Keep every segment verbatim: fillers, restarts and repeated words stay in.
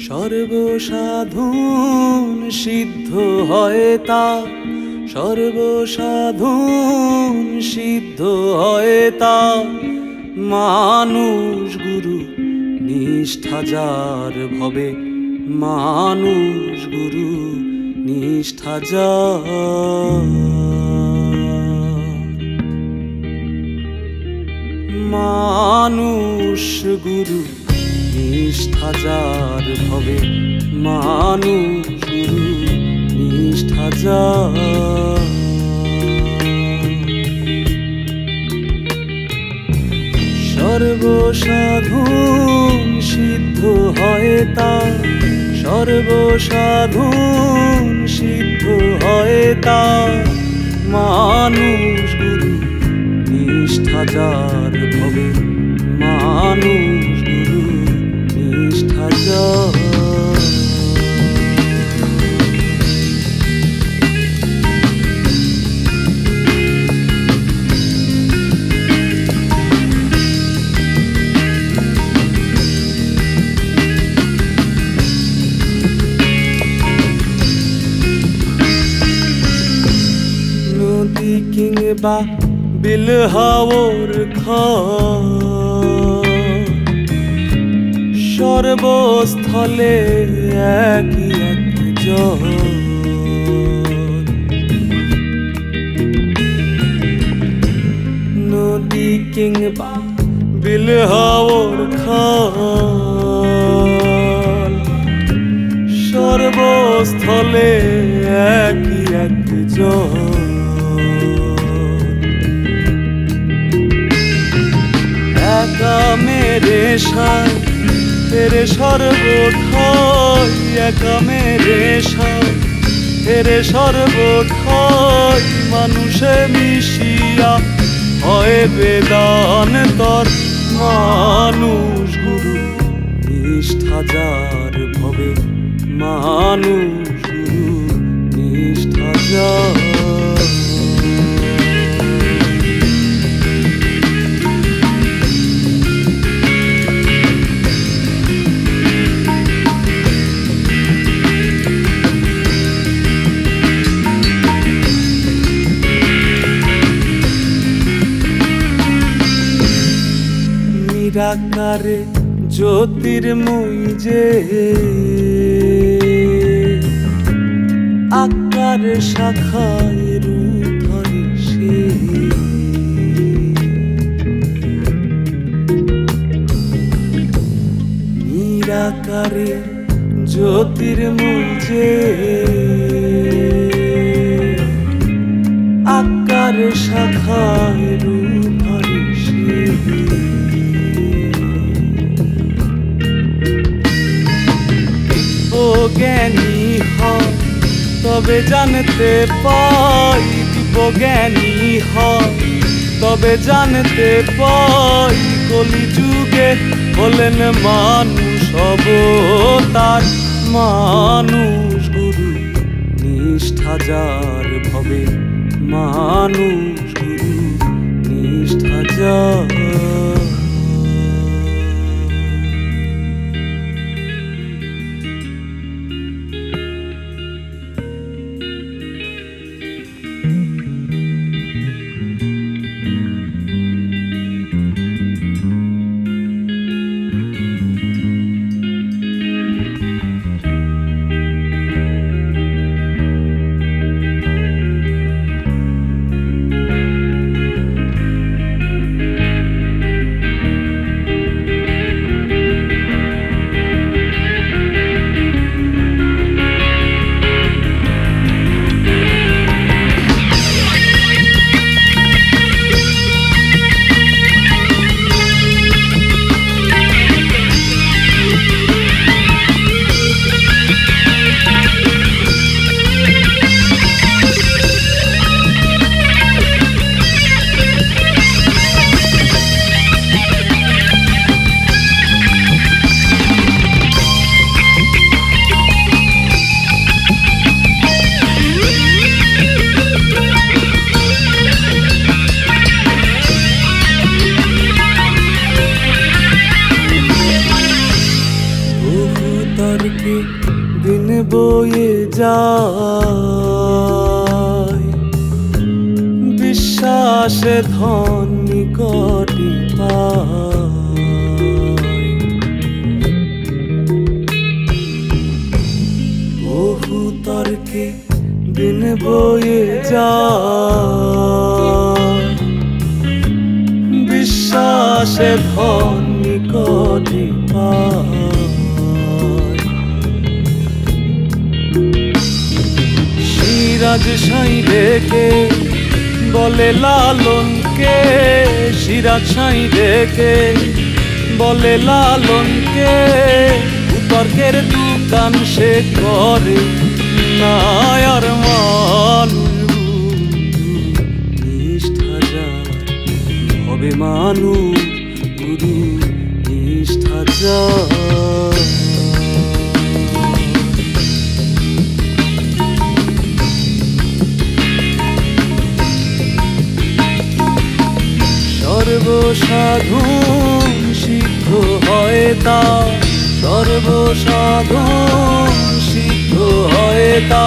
সর্বসাধন সিদ্ধ হয় তা, সর্বসাধন সিদ্ধ হয় তা, মানুষ গুরু নিষ্ঠা যার ভবে, মানুষ গুরু নিষ্ঠা যার, মানুষ গুরু নিষ্ঠা যার ভবে, মানুষ গুরু নিষ্ঠা যার। সর্বসাধন সিদ্ধ হয় তা, সর্বসাধন সিদ্ধ হয় তা, মানুষ গুরু নিষ্ঠা যার ভবে, মানুষ গুরু নিষ্ঠা যার। নদী কিংবা বিল হাওর খাল, সর্বস্থলে একই এক জল। নদী কিংবা বিল হাওর খাল, সর্বস্থলে একই এক জল। একা মেরে সাই তেরে সর্বঠাই, একা মেরে সাই তেরে সর্বঠাই, মানুষে মিশিয়া হয় বেদান্তর, মানুষ গুরু নিষ্ঠা যার ভবে, মানুষ গুরু নিষ্ঠা যার। নিরাকারে জ্যোতির্ময় যে, আকার শাখায় রূপ ধরে সে, নিরাকারে জ্যোতির্ময় যে, আকার শাখায় রূপ ধরে সে। জ্ঞানী হয় তবে জানতে পাই, দিব্যজ্ঞানী হয় তবে জানতে পাই, কলিযুগে হলেন মানুষ অবতার, মানুষ গুরু নিষ্ঠা যার ভবে, মানুষ গুরু নিষ্ঠা যার। তর্কে দিন বয়ে যায়, বিশ্বাসে ধন নিকটে পায়। বহু তর্কে দিন বয়ে যায়, বিশ্বাসে ধন নিকটে পায়। সিরাজ সাই ডেকে বলে লালনকে, সিরাজ সাই ডেকে বলে লালনকে, তর্কের দোকান সে করে না আর মানুষ নিষ্ঠা যায়, হবে মানুষ গুরু নিষ্ঠা যায়। সর্বসাধন সিদ্ধ হয় তা, সর্বসাধন সিদ্ধ হয় তা,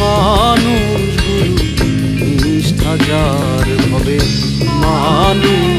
মানুষ গুরু নিষ্ঠা যার হবে মানুষ